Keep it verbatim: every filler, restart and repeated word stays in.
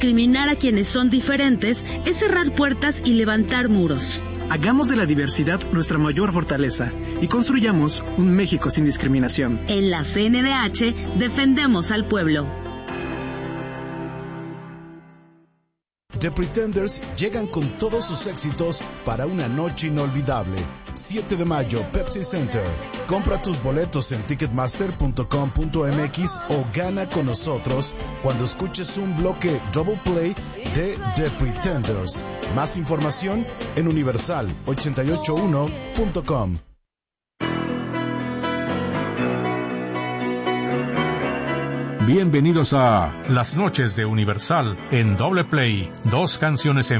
Discriminar a quienes son diferentes es cerrar puertas y levantar muros. Hagamos de la diversidad nuestra mayor fortaleza y construyamos un México sin discriminación. En la C N D H defendemos al pueblo. The Pretenders llegan con todos sus éxitos para una noche inolvidable. siete de mayo, Pepsi Center. Compra tus boletos en ticketmaster punto com punto m x o gana con nosotros cuando escuches un bloque Double Play de The Pretenders. Más información en universal ochenta y ocho uno punto com. Bienvenidos a Las Noches de Universal en Doble Play. Dos canciones en